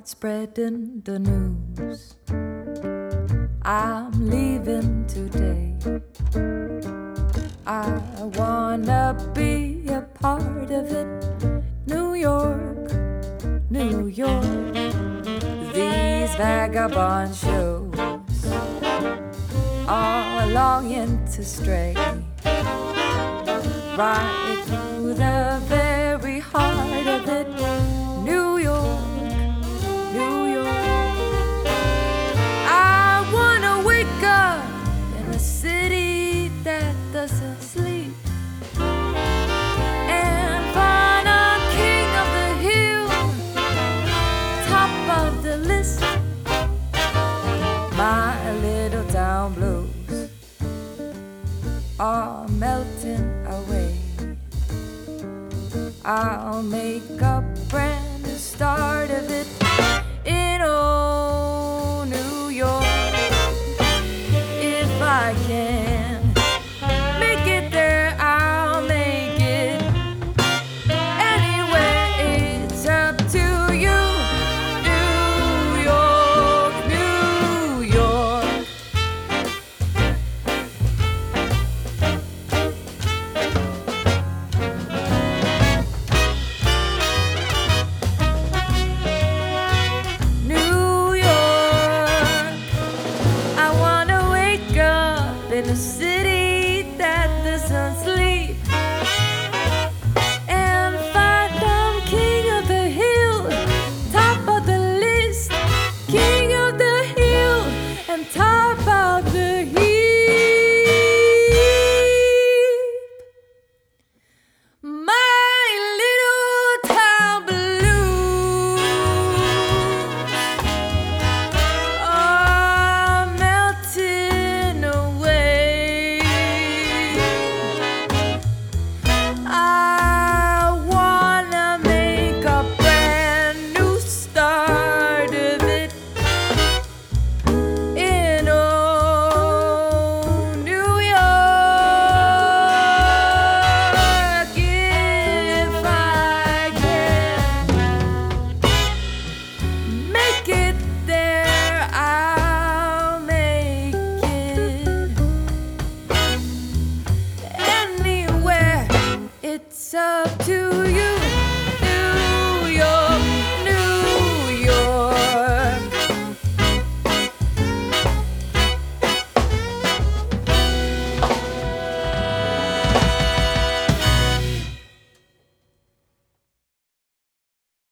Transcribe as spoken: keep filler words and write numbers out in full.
start spreading the news. I'm leaving today. I wanna be a part of it. New York, New York, these vagabond shows are longing to stray right through the very heart of it. New York, New York, I wanna wake up in a city that doesn't sleep and find a king of the hill, top of the list. My little town blues are melting away. I'll make a brand new start.